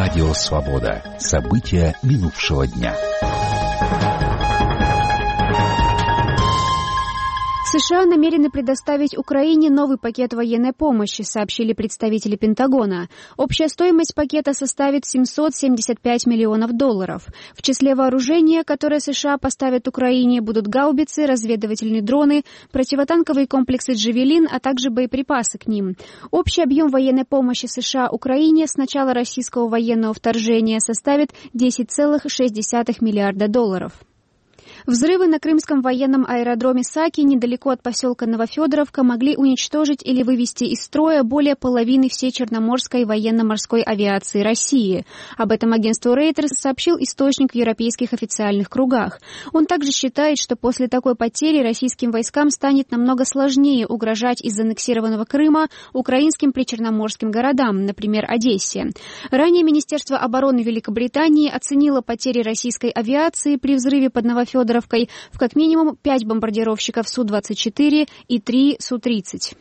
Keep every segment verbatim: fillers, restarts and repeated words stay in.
Радио Свобода. События минувшего дня. США намерены предоставить Украине новый пакет военной помощи, сообщили представители Пентагона. Общая стоимость пакета составит семьсот семьдесят пять миллионов долларов. В числе вооружения, которое США поставят Украине, будут гаубицы, разведывательные дроны, противотанковые комплексы «Джавелин», а также боеприпасы к ним. Общий объем военной помощи США Украине с начала российского военного вторжения составит десять целых шесть десятых миллиарда долларов. Взрывы на крымском военном аэродроме Саки недалеко от поселка Новофедоровка могли уничтожить или вывести из строя более половины всей черноморской военно-морской авиации России. Об этом агентству Reuters сообщил источник в европейских официальных кругах. Он также считает, что после такой потери российским войскам станет намного сложнее угрожать из аннексированного Крыма украинским причерноморским городам, например, Одессе. Ранее Министерство обороны Великобритании оценило потери российской авиации при взрыве под Новофедоровкой в как минимум пять бомбардировщиков Су двадцать четыре и три Су тридцать.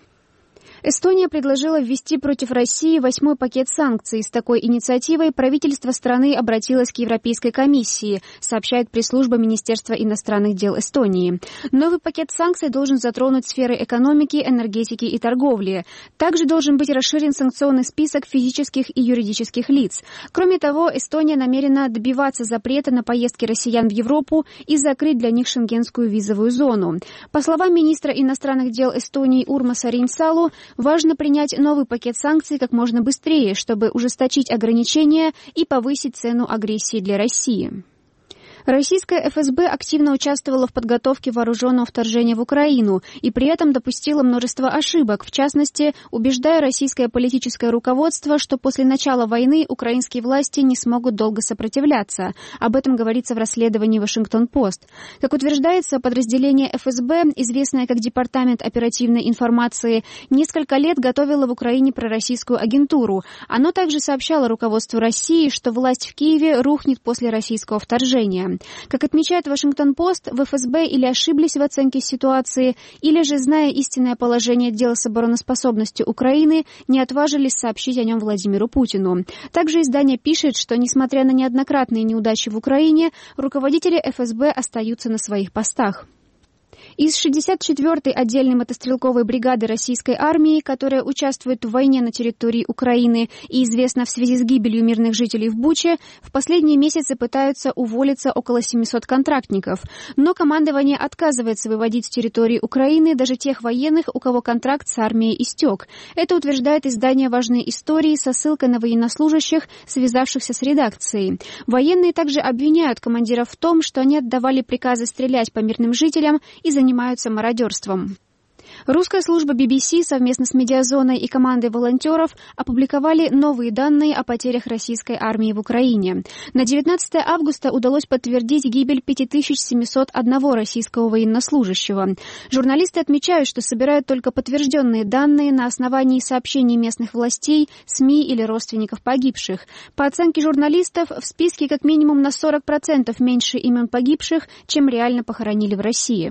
Эстония предложила ввести против России восьмой пакет санкций. С такой инициативой правительство страны обратилось к Европейской комиссии, сообщает пресс-служба Министерства иностранных дел Эстонии. Новый пакет санкций должен затронуть сферы экономики, энергетики и торговли. Также должен быть расширен санкционный список физических и юридических лиц. Кроме того, Эстония намерена добиваться запрета на поездки россиян в Европу и закрыть для них шенгенскую визовую зону. По словам министра иностранных дел Эстонии Урмаса Рейнсалу, важно принять новый пакет санкций как можно быстрее, чтобы ужесточить ограничения и повысить цену агрессии для России. Российская эф эс бэ активно участвовала в подготовке вооруженного вторжения в Украину и при этом допустила множество ошибок, в частности, убеждая российское политическое руководство, что после начала войны украинские власти не смогут долго сопротивляться. Об этом говорится в расследовании «Вашингтон-Пост». Как утверждается, подразделение эф эс бэ, известное как Департамент оперативной информации, несколько лет готовило в Украине пророссийскую агентуру. Оно также сообщало руководству России, что власть в Киеве рухнет после российского вторжения. Как отмечает «Вашингтон-Пост», в эф эс бэ или ошиблись в оценке ситуации, или же, зная истинное положение дел с обороноспособностью Украины, не отважились сообщить о нем Владимиру Путину. Также издание пишет, что, несмотря на неоднократные неудачи в Украине, руководители эф эс бэ остаются на своих постах. Из шестьдесят четвёртой отдельной мотострелковой бригады российской армии, которая участвует в войне на территории Украины и известна в связи с гибелью мирных жителей в Буче, в последние месяцы пытаются уволиться около семисот контрактников. Но командование отказывается выводить с территории Украины даже тех военных, у кого контракт с армией истек. Это утверждает издание «Важные истории» со ссылкой на военнослужащих, связавшихся с редакцией. Военные также обвиняют командиров в том, что они отдавали приказы стрелять по мирным жителям и занимаются мародерством. Русская служба би би си совместно с Медиазоной и командой волонтеров опубликовали новые данные о потерях российской армии в Украине. На девятнадцатое августа удалось подтвердить гибель пять тысяч семьсот одного российского военнослужащего. Журналисты отмечают, что собирают только подтвержденные данные на основании сообщений местных властей, СМИ или родственников погибших. По оценке журналистов, в списке как минимум на сорок процентов меньше имен погибших, чем реально похоронили в России.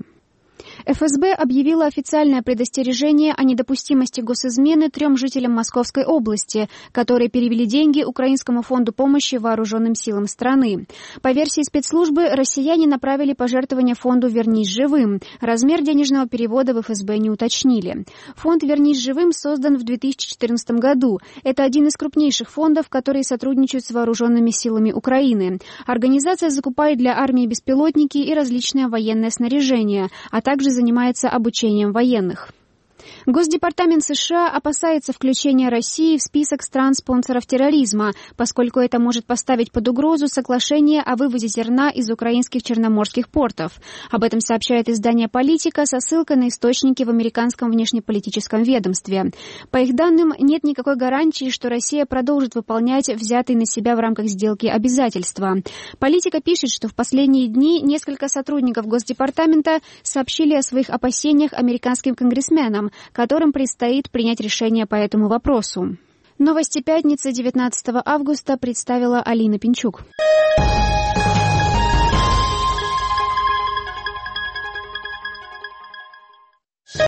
эф эс бэ объявила официальное предостережение о недопустимости госизмены трем жителям Московской области, которые перевели деньги Украинскому фонду помощи вооруженным силам страны. По версии спецслужбы, россияне направили пожертвования фонду «Вернись живым». Размер денежного перевода в эф эс бэ не уточнили. Фонд «Вернись живым» создан в две тысячи четырнадцатом году. Это один из крупнейших фондов, которые сотрудничают с вооруженными силами Украины. Организация закупает для армии беспилотники и различное военное снаряжение, а также занимается обучением военных. Госдепартамент США опасается включения России в список стран-спонсоров терроризма, поскольку это может поставить под угрозу соглашение о вывозе зерна из украинских черноморских портов. Об этом сообщает издание «Политика» со ссылкой на источники в американском внешнеполитическом ведомстве. По их данным, нет никакой гарантии, что Россия продолжит выполнять взятые на себя в рамках сделки обязательства. «Политика» пишет, что в последние дни несколько сотрудников Госдепартамента сообщили о своих опасениях американским конгрессменам, которым предстоит принять решение по этому вопросу. Новости пятницы, девятнадцатого августа, представила Алина Пинчук.